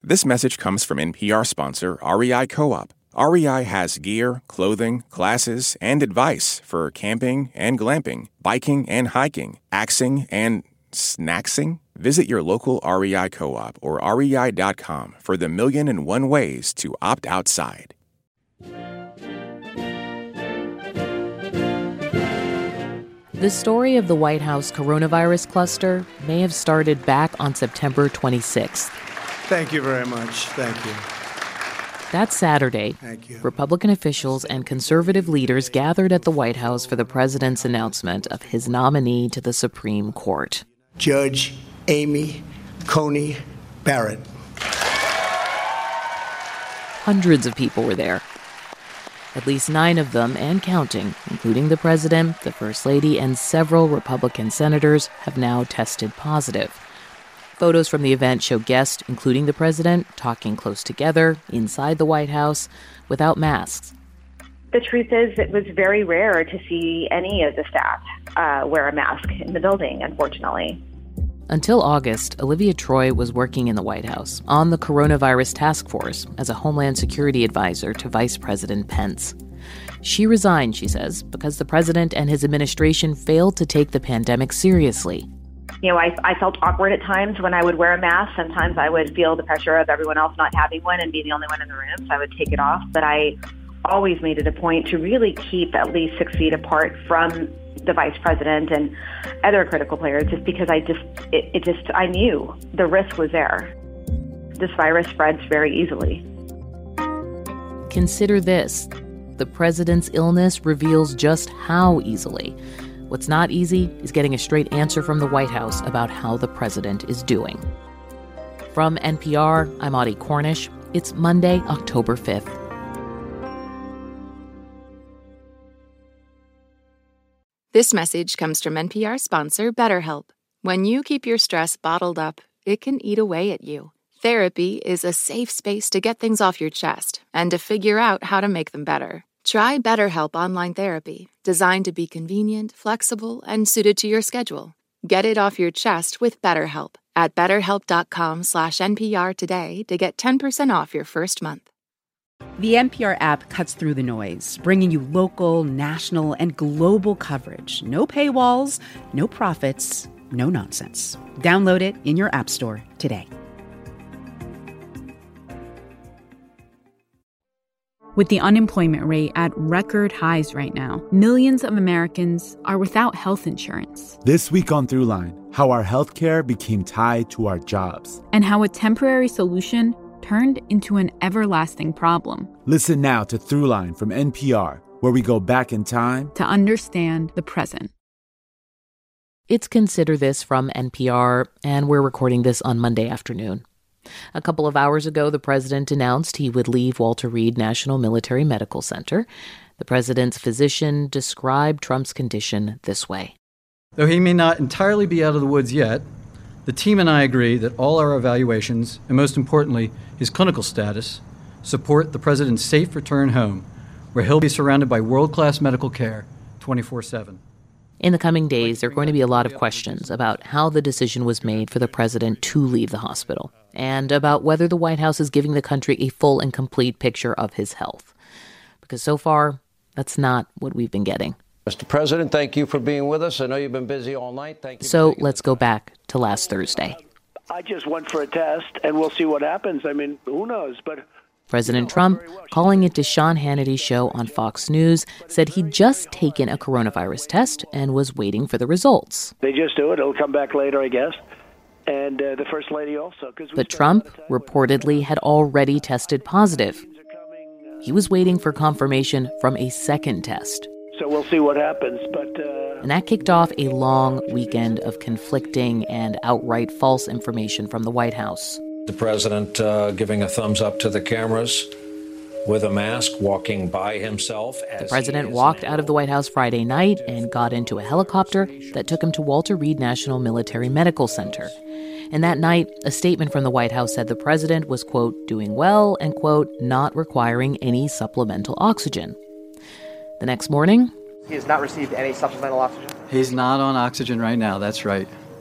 This message comes from NPR sponsor REI Co-op. REI has gear, clothing, classes, and advice for camping and glamping, biking and hiking, axing and snacksing. Visit your local REI Co-op or rei.com for the 1,000,001 ways to opt outside. The story of the White House coronavirus cluster may have started back on September 26th. Thank you very much. Thank you. That Saturday, Thank you. Republican officials and conservative leaders gathered at the White House for the president's announcement of his nominee to the Supreme Court. Judge Amy Coney Barrett. Hundreds of people were there. At least 9 of them, and counting, including the president, the first lady, and several Republican senators, have now tested positive. Photos from the event show guests, including the president, talking close together inside the White House without masks. The truth is, it was very rare to see any of the staff wear a mask in the building, unfortunately. Until August, Olivia Troy was working in the White House on the coronavirus task force as a Homeland Security advisor to Vice President Pence. She resigned, she says, because the president and his administration failed to take the pandemic seriously. You know, I felt awkward at times when I would wear a mask. Sometimes I would feel the pressure of everyone else not having one and being the only one in the room, so I would take it off. But I always made it a point to really keep at least 6 feet apart from the vice president and other critical players, just because I knew the risk was there. This virus spreads very easily. Consider this. The president's illness reveals just how easily. What's not easy is getting a straight answer from the White House about how the president is doing. From NPR, I'm Audie Cornish. It's Monday, October 5th. This message comes from NPR sponsor BetterHelp. When you keep your stress bottled up, it can eat away at you. Therapy is a safe space to get things off your chest and to figure out how to make them better. Try BetterHelp Online Therapy, designed to be convenient, flexible, and suited to your schedule. Get it off your chest with BetterHelp at betterhelp.com/NPR today to get 10% off your first month. The NPR app cuts through the noise, bringing you local, national, and global coverage. No paywalls, no profits, no nonsense. Download it in your app store today. With the unemployment rate at record highs right now, millions of Americans are without health insurance. This week on Throughline, how our healthcare became tied to our jobs. And how a temporary solution turned into an everlasting problem. Listen now to Throughline from NPR, where we go back in time to understand the present. It's Consider This from NPR, and we're recording this on Monday afternoon. A couple of hours ago, the president announced he would leave Walter Reed National Military Medical Center. The president's physician described Trump's condition this way. Though he may not entirely be out of the woods yet, the team and I agree that all our evaluations, and most importantly, his clinical status, support the president's safe return home, where he'll be surrounded by world-class medical care 24/7. In the coming days, there are going to be a lot of questions about how the decision was made for the president to leave the hospital, and about whether the White House is giving the country a full and complete picture of his health. Because so far, that's not what we've been getting. Mr. President, thank you for being with us. I know you've been busy all night. Thank you. So let's go back to last Thursday. I just went for a test, and we'll see what happens. I mean, who knows? But President Trump, calling into Sean Hannity's show on Fox News, said he'd just taken a coronavirus test and was waiting for the results. They just do it. It'll come back later, I guess. And the First Lady also. But Trump reportedly had already tested positive. He was waiting for confirmation from a second test. So we'll see what happens. And that kicked off a long weekend of conflicting and outright false information from the White House. The president giving a thumbs up to the cameras with a mask, walking by himself. The president walked out of the White House Friday night and got into a helicopter that took him to Walter Reed National Military Medical Center. And that night, a statement from the White House said the president was, quote, doing well and, quote, not requiring any supplemental oxygen. The next morning, he has not received any supplemental oxygen? He's not on oxygen right now, that's right.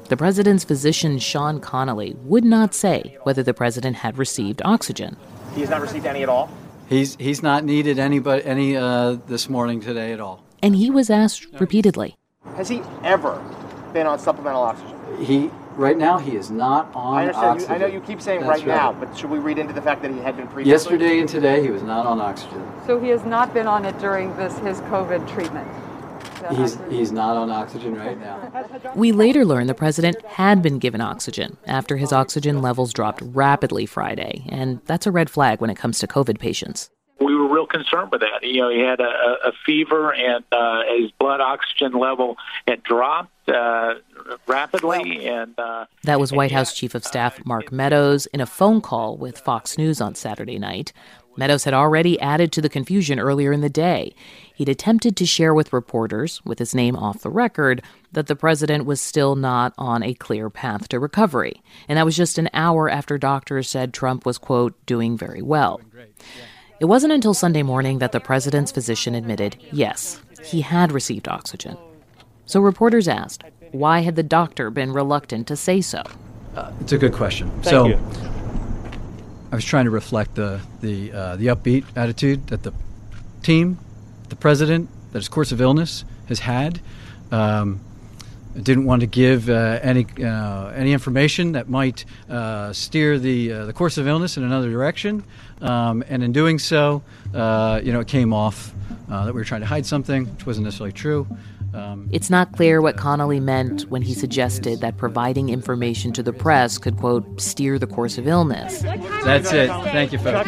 The president's physician, Sean Connolly, would not say whether the president had received oxygen. He has not received any at all? He's not needed any this morning today at all. And he was asked repeatedly. Has he ever been on supplemental oxygen? Right now, he is not on oxygen. I know you keep saying That's right now, but should we read into the fact that he had been previously? Yesterday and today, he was not on oxygen. So he has not been on it during his COVID treatment? He's not on oxygen right now. We later learned the president had been given oxygen after his oxygen levels dropped rapidly Friday, and that's a red flag when it comes to COVID patients. We were real concerned with that. He had a fever, and his blood oxygen level had dropped rapidly. And that was White House Chief of Staff Mark Meadows in a phone call with Fox News on Saturday night. Meadows had already added to the confusion earlier in the day. He'd attempted to share with reporters, with his name off the record, that the president was still not on a clear path to recovery. And that was just an hour after doctors said Trump was, quote, doing very well. It wasn't until Sunday morning that the president's physician admitted, yes, he had received oxygen. So reporters asked, why had the doctor been reluctant to say so? It's a good question. Thank you. I was trying to reflect the upbeat attitude that the team, the president, that his course of illness has had. I didn't want to give any information that might steer the course of illness in another direction. And in doing so, it came off that we were trying to hide something, which wasn't necessarily true. It's not clear what Connolly meant when he suggested that providing information to the press could, quote, steer the course of illness. That's it. Thank you, folks.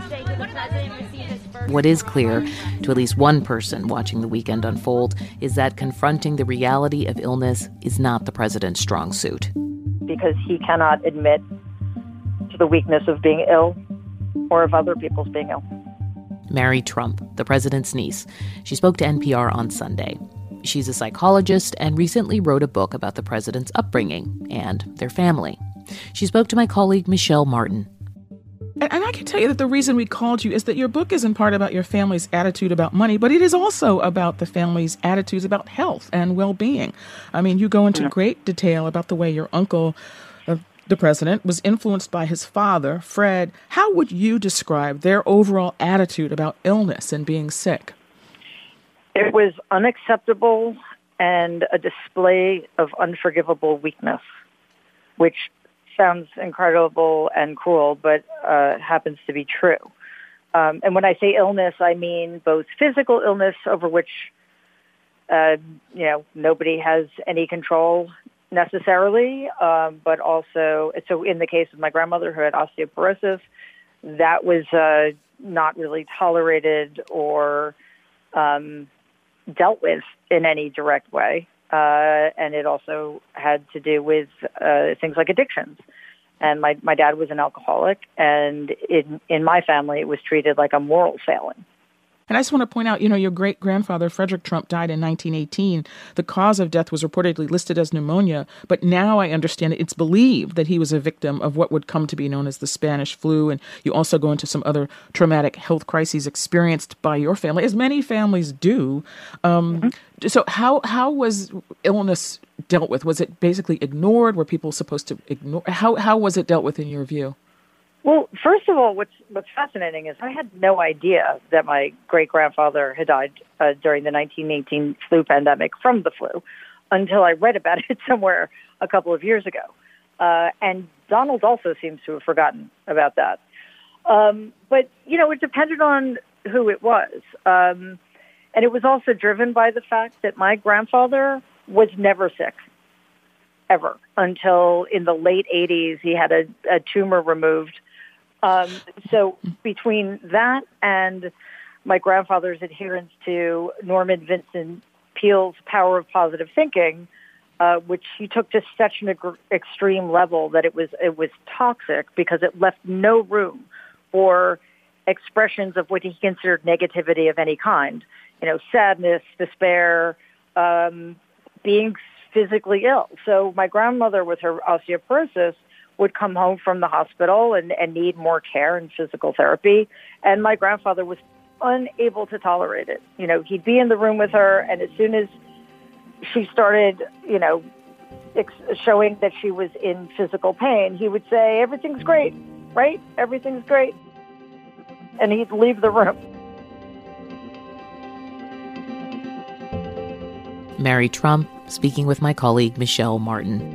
What is clear to at least one person watching the weekend unfold is that confronting the reality of illness is not the president's strong suit. Because he cannot admit to the weakness of being ill or of other people's being ill. Mary Trump, the president's niece. She spoke to NPR on Sunday. She's a psychologist and recently wrote a book about the president's upbringing and their family. She spoke to my colleague Michelle Martin. And I can tell you that the reason we called you is that your book is in part about your family's attitude about money, but it is also about the family's attitudes about health and well-being. I mean, you go into great detail about the way your uncle, the president, was influenced by his father, Fred. How would you describe their overall attitude about illness and being sick? It was unacceptable and a display of unforgivable weakness, which sounds incredible and cruel, but happens to be true. And when I say illness, I mean both physical illness over which, nobody has any control necessarily, but also, so in the case of my grandmother who had osteoporosis, that was not really tolerated or dealt with in any direct way. And it also had to do with things like addictions. And my dad was an alcoholic, and in my family, it was treated like a moral failing. And I just want to point out, your great-grandfather, Frederick Trump, died in 1918. The cause of death was reportedly listed as pneumonia, but now I understand it's believed that he was a victim of what would come to be known as the Spanish flu. And you also go into some other traumatic health crises experienced by your family, as many families do. So how was illness dealt with? Was it basically ignored? Were people supposed to ignore? How was it dealt with in your view? Well, first of all, what's fascinating is I had no idea that my great-grandfather had died during the 1918 flu pandemic from the flu until I read about it somewhere a couple of years ago. And Donald also seems to have forgotten about that. But, it depended on who it was. And it was also driven by the fact that my grandfather was never sick, ever, until in the late 80s he had a tumor removed. So between that and my grandfather's adherence to Norman Vincent Peale's power of positive thinking, which he took to such an extreme level that it was toxic because it left no room for expressions of what he considered negativity of any kind. Sadness, despair, being physically ill. So my grandmother with her osteoporosis would come home from the hospital and need more care and physical therapy. And my grandfather was unable to tolerate it. He'd be in the room with her, and as soon as she started, showing that she was in physical pain, he would say, "Everything's great, right? Everything's great." And he'd leave the room. Mary Trump speaking with my colleague Michelle Martin.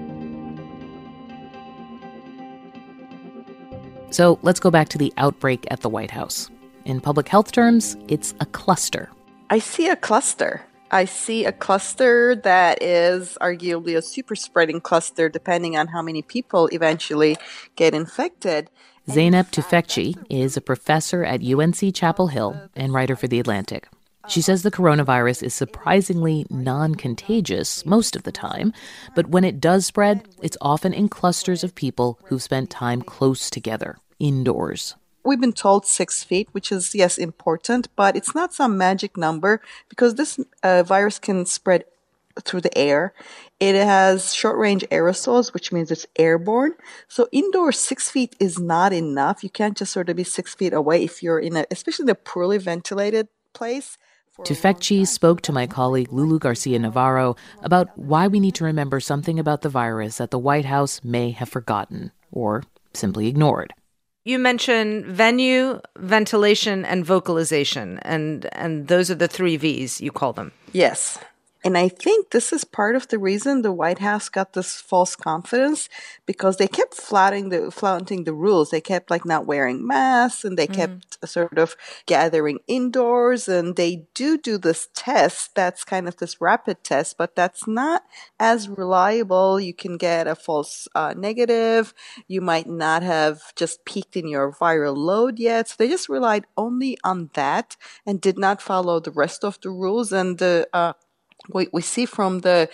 So let's go back to the outbreak at the White House. In public health terms, it's a cluster. I see a cluster. I see a cluster that is arguably a super spreading cluster, depending on how many people eventually get infected. Zeynep Tufekci is a professor at UNC Chapel Hill and writer for The Atlantic. She says the coronavirus is surprisingly non-contagious most of the time, but when it does spread, it's often in clusters of people who've spent time close together, indoors. We've been told 6 feet, which is, yes, important, but it's not some magic number because this virus can spread through the air. It has short-range aerosols, which means it's airborne. So indoors, 6 feet is not enough. You can't just sort of be 6 feet away if you're in especially a poorly ventilated place. Tufekci spoke to my colleague Lulu Garcia-Navarro about why we need to remember something about the virus that the White House may have forgotten or simply ignored. You mentioned venue, ventilation, and vocalization, and those are the 3 Vs, you call them. Yes. And I think this is part of the reason the White House got this false confidence, because they kept flaunting the rules. They kept not wearing masks, and they kept sort of gathering indoors, and they do this test. That's kind of this rapid test, but that's not as reliable. You can get a false negative. You might not have just peaked in your viral load yet. So they just relied only on that and did not follow the rest of the rules. And we see from the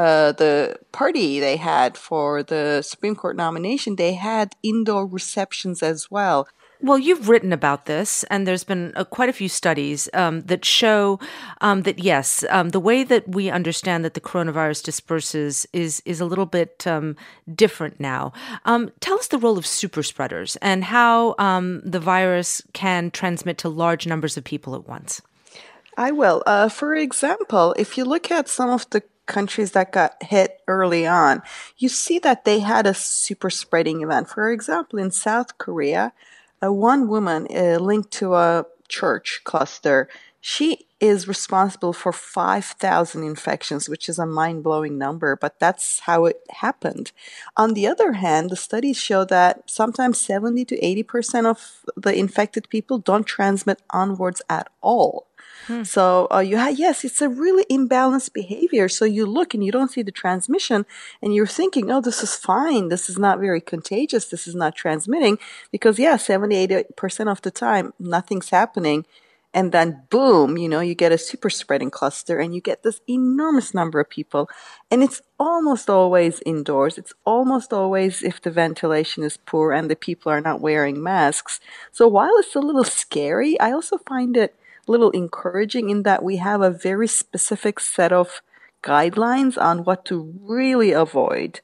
party they had for the Supreme Court nomination, they had indoor receptions as well. Well, you've written about this, and there's been quite a few studies that show that, yes, the way that we understand that the coronavirus disperses is a little bit different now. Tell us the role of super spreaders and how the virus can transmit to large numbers of people at once. I will. For example, if you look at some of the countries that got hit early on, you see that they had a super spreading event. For example, in South Korea, one woman linked to a church cluster, she is responsible for 5,000 infections, which is a mind-blowing number, but that's how it happened. On the other hand, the studies show that sometimes 70 to 80% of the infected people don't transmit onwards at all. So yes, it's a really imbalanced behavior. So you look and you don't see the transmission and you're thinking, oh, this is fine. This is not very contagious. This is not transmitting because 70-80% of the time, nothing's happening. And then boom, you get a super spreading cluster and you get this enormous number of people. And it's almost always indoors. It's almost always if the ventilation is poor and the people are not wearing masks. So while it's a little scary, I also find it little encouraging in that we have a very specific set of guidelines on what to really avoid.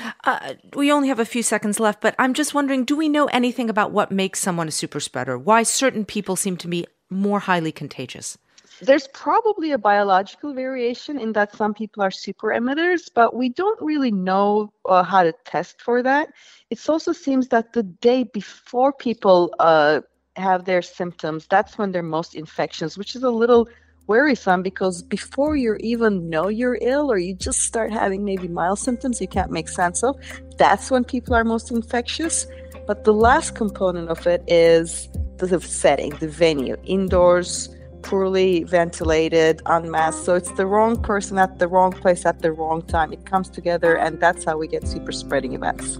We only have a few seconds left, but I'm just wondering, do we know anything about what makes someone a super spreader? Why certain people seem to be more highly contagious? There's probably a biological variation in that some people are super emitters, but we don't really know how to test for that. It also seems that the day before people have their symptoms, that's when they're most infectious, which is a little worrisome because before you even know you're ill or you just start having maybe mild symptoms you can't make sense of, that's when people are most infectious. But the last component of it is the setting, the venue, indoors, poorly ventilated, unmasked. So it's the wrong person at the wrong place at the wrong time. It comes together, and that's how we get super spreading events.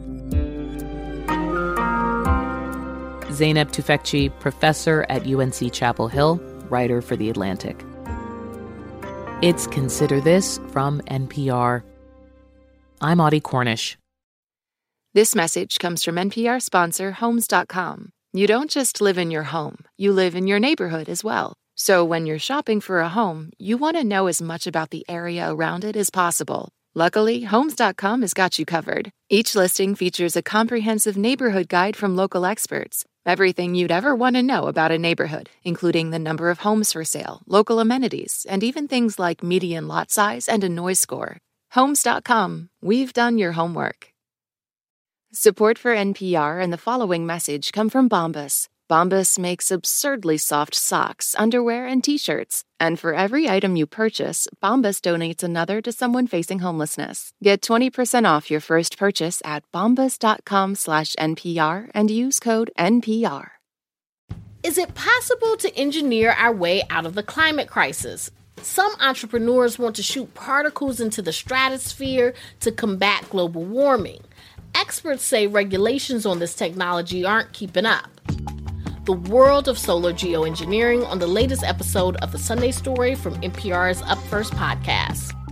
Zeynep Tufekci, professor at UNC Chapel Hill, writer for The Atlantic. It's Consider This from NPR. I'm Audie Cornish. This message comes from NPR sponsor Homes.com. You don't just live in your home, you live in your neighborhood as well. So when you're shopping for a home, you want to know as much about the area around it as possible. Luckily, Homes.com has got you covered. Each listing features a comprehensive neighborhood guide from local experts. Everything you'd ever want to know about a neighborhood, including the number of homes for sale, local amenities, and even things like median lot size and a noise score. Homes.com. We've done your homework. Support for NPR and the following message come from Bombas. Bombas makes absurdly soft socks, underwear, and T-shirts. And for every item you purchase, Bombas donates another to someone facing homelessness. Get 20% off your first purchase at bombas.com/NPR and use code NPR. Is it possible to engineer our way out of the climate crisis? Some entrepreneurs want to shoot particles into the stratosphere to combat global warming. Experts say regulations on this technology aren't keeping up. The world of solar geoengineering on the latest episode of The Sunday Story from NPR's Up First podcast.